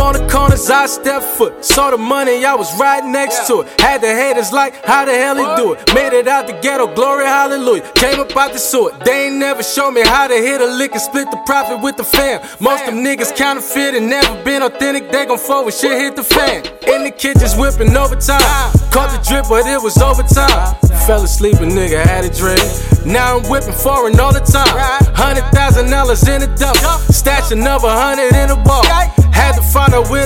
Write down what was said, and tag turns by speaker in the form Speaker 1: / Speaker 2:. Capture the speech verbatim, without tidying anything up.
Speaker 1: on the corners, I stepped foot. Saw the money, I was right next to it. Had the haters like, how the hell he do it? Made it out the ghetto, glory, hallelujah. Came up out the sewer. They ain't never showed me how to hit a lick and split the profit with the fam. Most them niggas counterfeit and never been authentic. They gon' forward, shit hit the fan. In the kitchens whipping overtime. Caught the drip, but it was overtime. Fell asleep, a nigga had a dream. Now I'm whipping foreign all the time. Hundred thousand dollars in a dump. Stash another hundred in a ball. Had to find a with